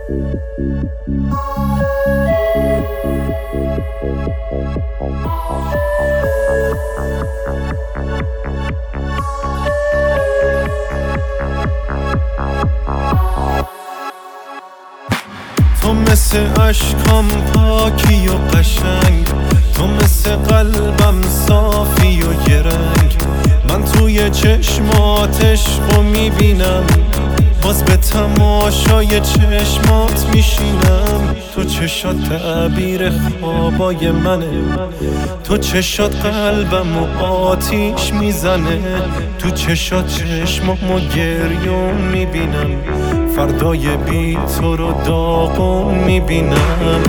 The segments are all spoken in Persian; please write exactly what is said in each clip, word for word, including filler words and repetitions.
تو مثل اشکام پاکی و قشنگ، تو مثل قلبم صافی و گرنگ. من توی چشماتش رو میبینم، باز به تماشای چشمات میشینم. تو چشات تعبیر خوابای منه، تو چشات قلبم و آتیش میزنه. تو چشات چشمامو گریون میبینم، فردای بی تو رو داغون میبینم.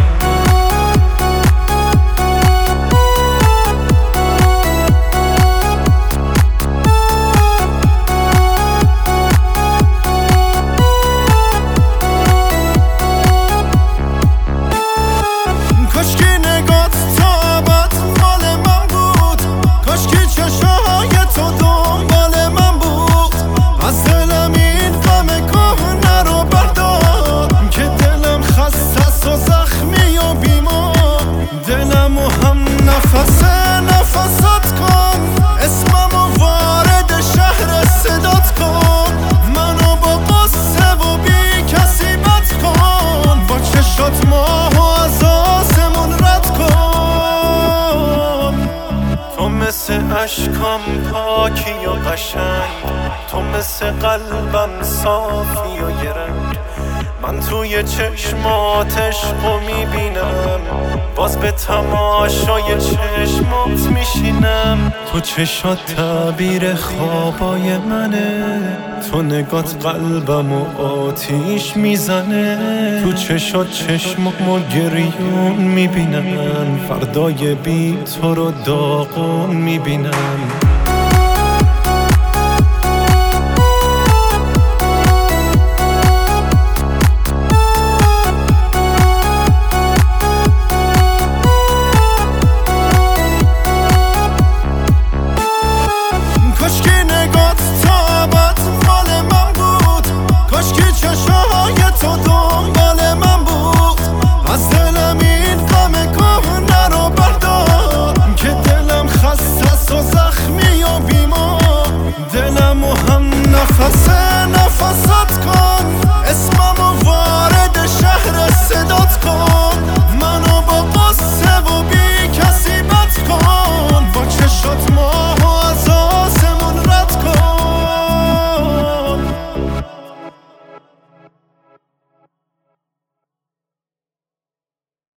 نفس نفسات کن، اسممو وارد شهر صدات کن. منو با قصه و بی کسی بد کن، با چشات ماهو از آسمون رد کن. تو مثل اشکام پاکی و قشنگ، تو مثل قلبم صافی و گرنگ. من توی چشماتش رو میبینم، باز به تماشای چشمات میشینم. تو چشات تعبیر خوابای منه، تو نگات قلبم و آتیش میزنه. تو چشات چشمامو گریون میبینم، فردای بی تو رو داغون میبینم.